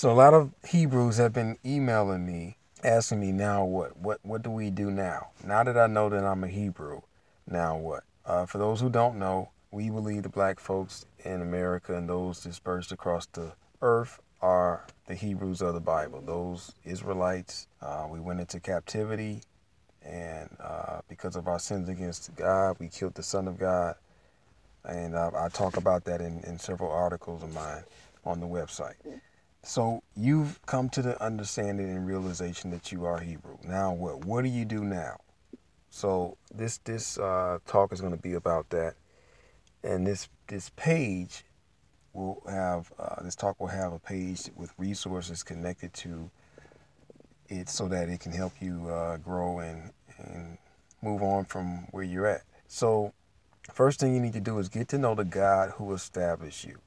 So a lot of Hebrews have been emailing me, asking me now what do we do now? Now that I know that I'm a Hebrew, now what? For those who don't know, we believe the black folks in America and those dispersed across the earth are the Hebrews of the Bible. Those Israelites, we went into captivity, and because of our sins against God, we killed the Son of God. And I talk about that in several articles of mine on the website. So you've come to the understanding and realization that you are Hebrew. Now what? What do you do now? So this talk is going to be about that, and this page will have this talk will have a page with resources connected to it so that it can help you grow and move on from where you're at. So first thing you need to do is get to know the God who established you.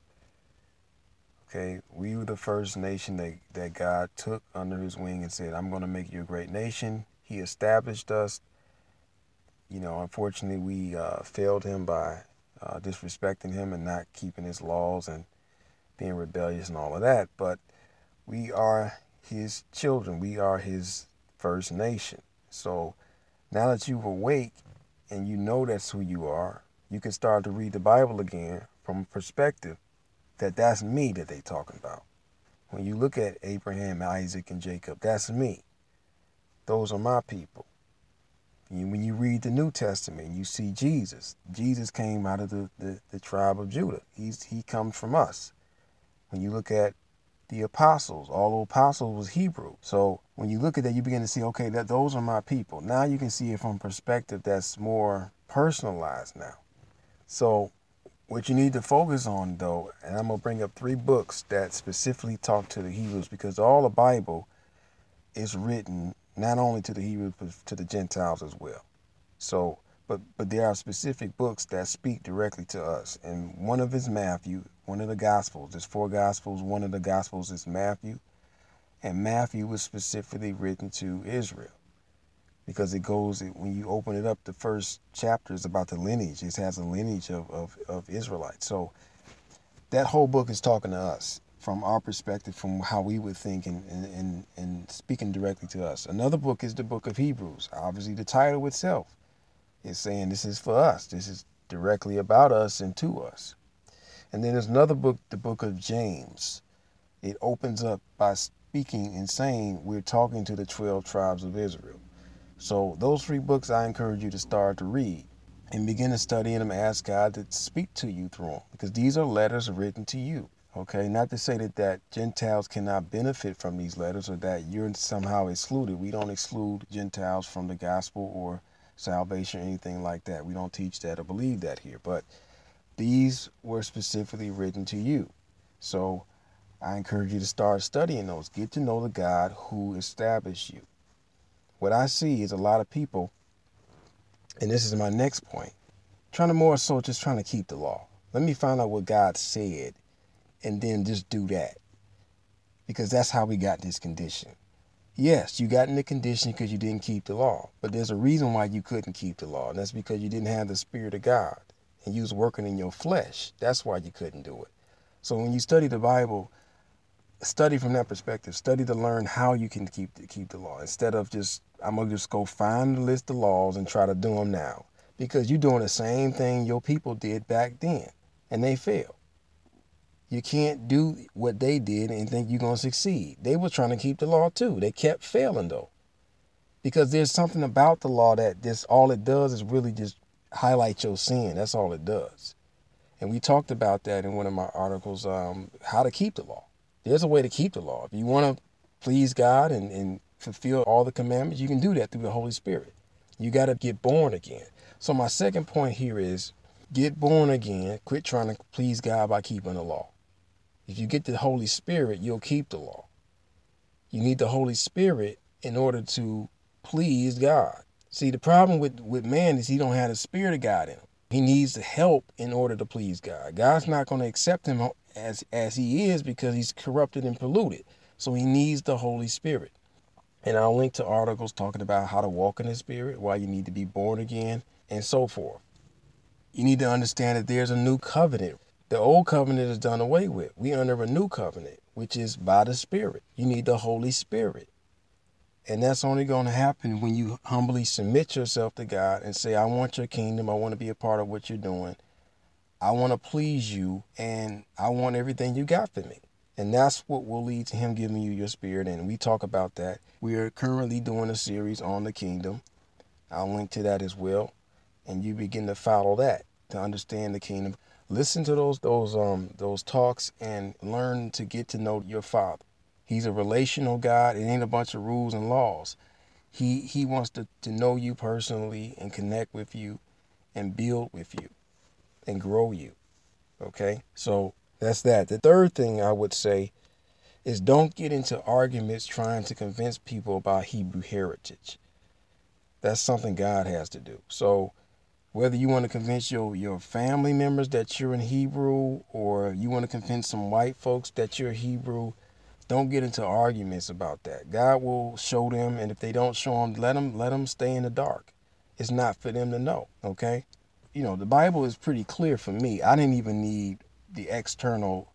Okay, we were the first nation that God took under his wing and said, I'm going to make you a great nation. He established us. You know, unfortunately, we failed him by disrespecting him and not keeping his laws and being rebellious and all of that. But we are his children. We are his first nation. So now that you've awake and you know that's who you are, you can start to read the Bible again from a perspective that's me that they talking about. When you look at Abraham, Isaac, and Jacob, that's me. Those are my people. When you read the New Testament, you see Jesus. Jesus came out of the tribe of Judah. He comes from us. When you look at the apostles, all the apostles was Hebrew. So when you look at that, you begin to see, okay, that those are my people. Now you can see it from a perspective that's more personalized now. So what you need to focus on, though, and I'm going to bring up 3 books that specifically talk to the Hebrews, because all the Bible is written not only to the Hebrews, but to the Gentiles as well. So, but there are specific books that speak directly to us. And one of is Matthew, one of the Gospels. There's 4 Gospels. One of the Gospels is Matthew. And Matthew was specifically written to Israel, because it goes, when you open it up, the first chapter is about the lineage. It has a lineage of Israelites. So that whole book is talking to us from our perspective, from how we would think and speaking directly to us. Another book is the book of Hebrews. Obviously, the title itself is saying this is for us. This is directly about us and to us. And then there's another book, the book of James. It opens up by speaking and saying we're talking to the 12 tribes of Israel. So those 3 books I encourage you to start to read and begin to study them. Ask God to speak to you through them, because these are letters written to you. Okay, not to say that Gentiles cannot benefit from these letters or that you're somehow excluded. We don't exclude Gentiles from the gospel or salvation or anything like that. We don't teach that or believe that here. But these were specifically written to you. So I encourage you to start studying those. Get to know the God who established you. What I see is a lot of people, and this is my next point, trying to more so just trying to keep the law. Let me find out what God said and then just do that, because that's how we got this condition. Yes, you got in the condition because you didn't keep the law, but there's a reason why you couldn't keep the law, and that's because you didn't have the Spirit of God and you was working in your flesh. That's why you couldn't do it. So when you study the Bible, study from that perspective. Study to learn how you can keep the law, instead of just, I'm gonna just go find the list of laws and try to do them now, because you're doing the same thing your people did back then and they failed. You can't do what they did and think you're gonna succeed. They were trying to keep the law too. They kept failing though, because there's something about the law that this, all it does is really just highlight your sin. That's all it does. And we talked about that in one of my articles, how to keep the law. There's a way to keep the law. If you want to please God and fulfill all the commandments, you can do that through the Holy Spirit. You got to get born again. So my second point here is get born again. Quit trying to please God by keeping the law. If you get the Holy Spirit, you'll keep the law. You need the Holy Spirit in order to please God. See, the problem with man is he don't have the Spirit of God in him. He needs the help in order to please God. God's not going to accept him as he is, because he's corrupted and polluted. So he needs the Holy Spirit. And I'll link to articles talking about how to walk in the Spirit, why you need to be born again, and so forth. You need to understand that there's a new covenant. The old covenant is done away with. We under a new covenant, which is by the Spirit. You need the Holy Spirit. And that's only going to happen when you humbly submit yourself to God and say, I want your kingdom. I want to be a part of what you're doing. I want to please you, and I want everything you got for me. And that's what will lead to him giving you your spirit. And we talk about that. We are currently doing a series on the kingdom. I'll link to that as well. And you begin to follow that to understand the kingdom. Listen to those talks and learn to get to know your Father. He's a relational God. It ain't a bunch of rules and laws. He wants to know you personally and connect with you and build with you and grow you. Okay? So that's that. The third thing I would say is don't get into arguments trying to convince people about Hebrew heritage. That's something God has to do. So whether you want to convince your family members that you're in Hebrew, or you want to convince some white folks that you're Hebrew, don't get into arguments about that. God will show them, and if they don't show them, let them stay in the dark. It's not for them to know, okay? The Bible is pretty clear for me. I didn't even need the external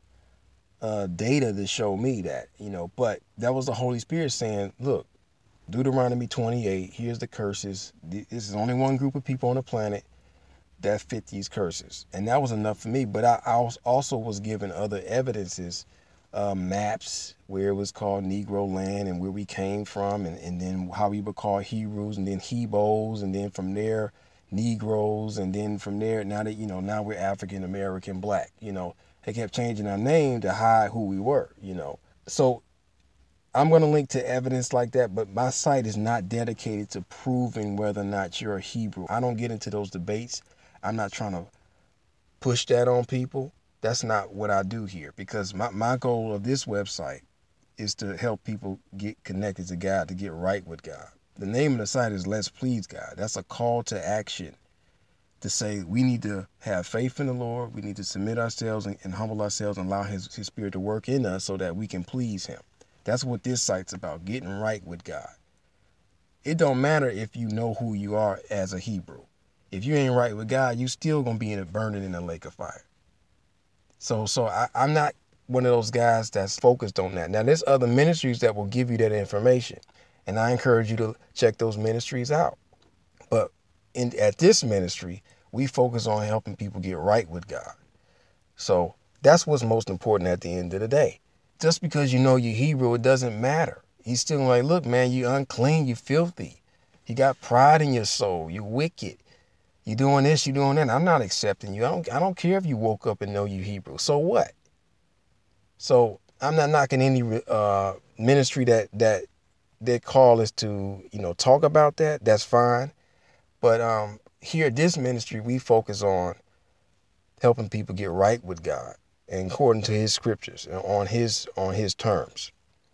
data to show me that, but that was the Holy Spirit saying, look, Deuteronomy 28, here's the curses. This is only one group of people on the planet that fit these curses. And that was enough for me. But I also was given other evidences, maps where it was called Negro land and where we came from, and then how we were called Hebrews, and then Hebos, and then from there, Negroes, and then from there, now we're African American Black. They kept changing our name to hide who we were, So I'm going to link to evidence like that, but my site is not dedicated to proving whether or not you're a Hebrew. I don't get into those debates. I'm not trying to push that on people. That's not what I do here, because my goal of this website is to help people get connected to God, to get right with God. The name of the site is Let's Please God. That's a call to action to say we need to have faith in the Lord. We need to submit ourselves and humble ourselves and allow his Spirit to work in us so that we can please him. That's what this site's about, getting right with God. It don't matter if you know who you are as a Hebrew. If you ain't right with God, you still going to be burning in a lake of fire. So I'm not one of those guys that's focused on that. Now, there's other ministries that will give you that information, and I encourage you to check those ministries out. But at this ministry, we focus on helping people get right with God. So that's what's most important at the end of the day. Just because you know you're Hebrew, it doesn't matter. He's still like, look, man, you unclean, you filthy. You got pride in your soul. You wicked. You doing this, you doing that. I'm not accepting you. I don't care if you woke up and know you Hebrew. So what? So I'm not knocking any ministry that their call is to, talk about that. That's fine. But here at this ministry, we focus on helping people get right with God and according to his scriptures and on his terms.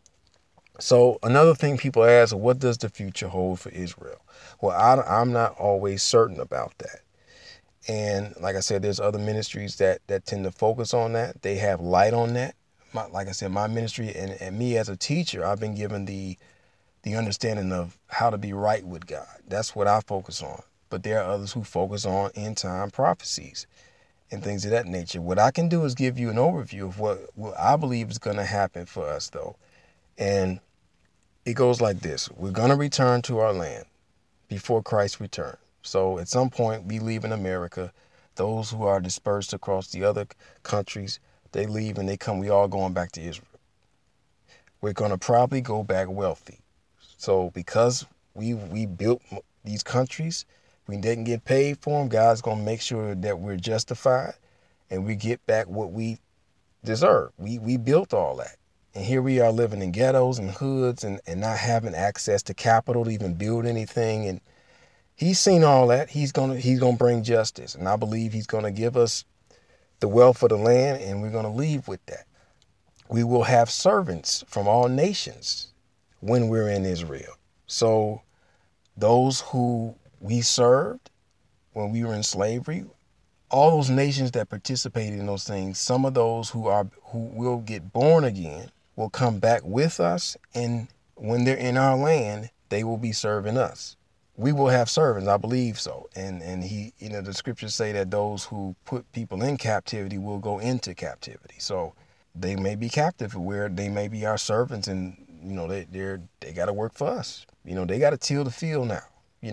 So another thing people ask, what does the future hold for Israel? Well, I'm not always certain about that. And like I said, there's other ministries that tend to focus on that. They have light on that. Like I said, my ministry and me as a teacher, I've been given the understanding of how to be right with God. That's what I focus on. But there are others who focus on end time prophecies and things of that nature. What I can do is give you an overview of what I believe is going to happen for us, though. And it goes like this. We're going to return to our land before Christ's return. So at some point, we leave in America. Those who are dispersed across the other countries, they leave and they come. We all going back to Israel. We're going to probably go back wealthy. So because we built these countries, we didn't get paid for them, God's going to make sure that we're justified and we get back what we deserve. We built all that. And here we are living in ghettos and hoods and not having access to capital to even build anything. And he's seen all that. He's gonna bring justice. And I believe he's gonna give us the wealth of the land, and we're gonna leave with that. We will have servants from all nations when we're in Israel. So those who we served when we were in slavery, all those nations that participated in those things, some of those who will get born again will come back with us, and when they're in our land, they will be serving us. we will have servants. I believe so. And he, the scriptures say that those who put people in captivity will go into captivity. So they may be captive where they may be our servants, and they got to work for us. They got to till the field now.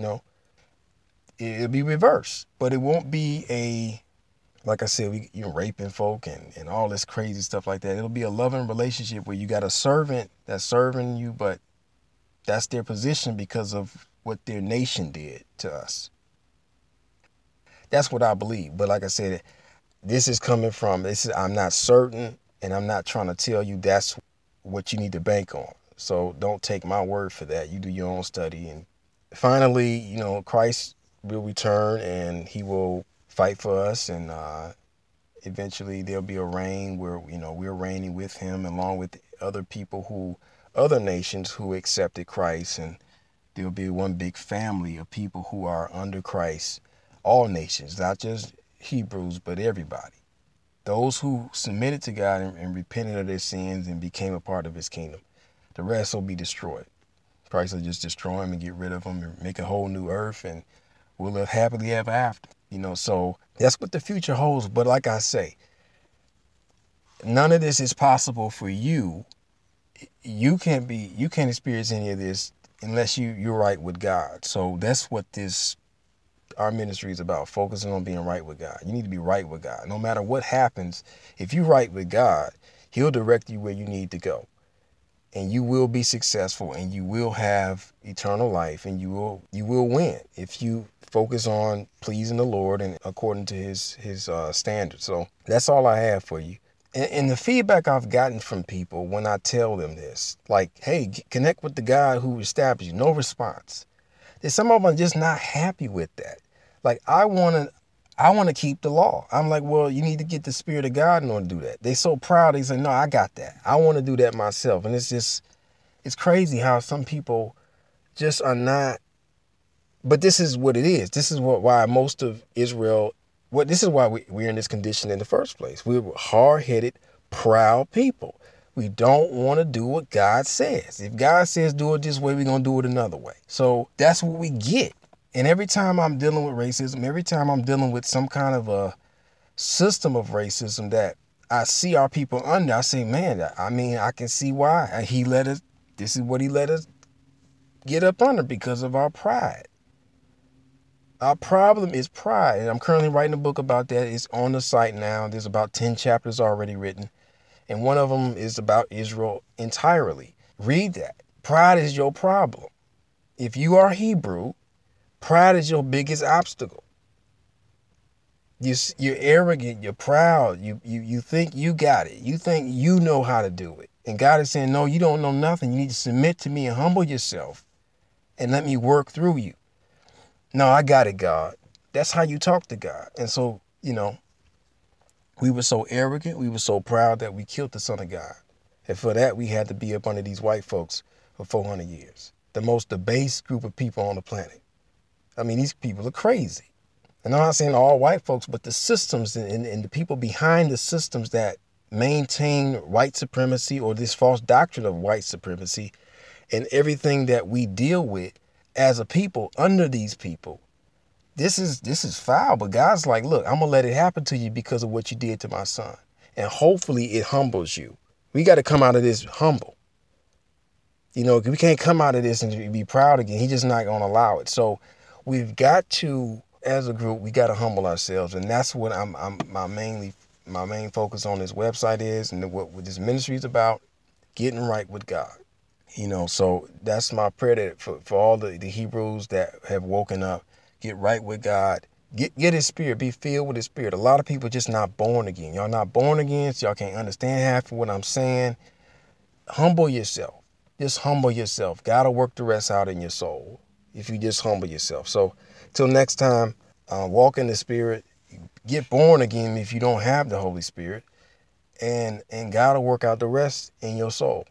It'll be reversed, but it won't be like I said, raping folk and all this crazy stuff like that. It'll be a loving relationship where you got a servant that's serving you, but that's their position because of what their nation did to us. That's what I believe. But like I said, this is coming from, I'm not certain, and I'm not trying to tell you that's what you need to bank on. So don't take my word for that. You do your own study. And finally, Christ will return and he will fight for us, and eventually there'll be a reign where we're reigning with him along with other nations who accepted Christ, and there'll be one big family of people who are under Christ, all nations, not just Hebrews, but everybody. Those who submitted to God and repented of their sins and became a part of his kingdom. The rest will be destroyed. Christ will just destroy them and get rid of them and make a whole new earth, and we'll live happily ever after. So that's what the future holds. But like I say, none of this is possible for you. You can't experience any of this unless you're right with God. So that's what our ministry is about, focusing on being right with God. You need to be right with God. No matter what happens, if you're right with God, he'll direct you where you need to go. And you will be successful, and you will have eternal life, and you will win if you focus on pleasing the Lord and according to his standards. So that's all I have for you. And the feedback I've gotten from people when I tell them this, like, hey, connect with the God who established you, no response. There's some of them just not happy with that. Like, I want to keep the law. I'm like, well, you need to get the Spirit of God in order to do that. They so proud. They say, no, I got that. I want to do that myself. And it's crazy how some people just are not. But this is what it is. This is why most of Israel, this is why we're in this condition in the first place. We're hard-headed, proud people. We don't want to do what God says. If God says do it this way, we're going to do it another way. So that's what we get. And every time I'm dealing with racism, every time I'm dealing with some kind of a system of racism that I see our people under, I say, man, I can see why this is what he let us get up under, because of our pride. Our problem is pride. And I'm currently writing a book about that. It's on the site now. There's about 10 chapters already written. And one of them is about Israel entirely. Read that. Pride is your problem. If you are Hebrew, pride is your biggest obstacle. You're arrogant. You're proud. You think you got it. You think you know how to do it. And God is saying, no, you don't know nothing. You need to submit to me and humble yourself and let me work through you. No, I got it, God. That's how you talk to God. And so, we were so arrogant. We were so proud that we killed the Son of God. And for that, we had to be up under these white folks for 400 years. The most debased group of people on the planet. These people are crazy. And I'm not saying all white folks, but the systems and the people behind the systems that maintain white supremacy, or this false doctrine of white supremacy, and everything that we deal with as a people under these people. This is foul, but God's like, look, I'm going to let it happen to you because of what you did to my son. And hopefully it humbles you. We got to come out of this humble. We can't come out of this and be proud again. He's just not going to allow it. So we've got to, as a group, we got to humble ourselves. And that's what my main focus on this website is, and what this ministry is about, getting right with God. So that's my prayer, that for all the Hebrews that have woken up, get right with God, get his spirit, be filled with his spirit. A lot of people just not born again. Y'all not born again, so y'all can't understand half of what I'm saying. Humble yourself. Just humble yourself. God will work the rest out in your soul if you just humble yourself. So till next time, walk in the Spirit, get born again if you don't have the Holy Spirit, and God will work out the rest in your soul.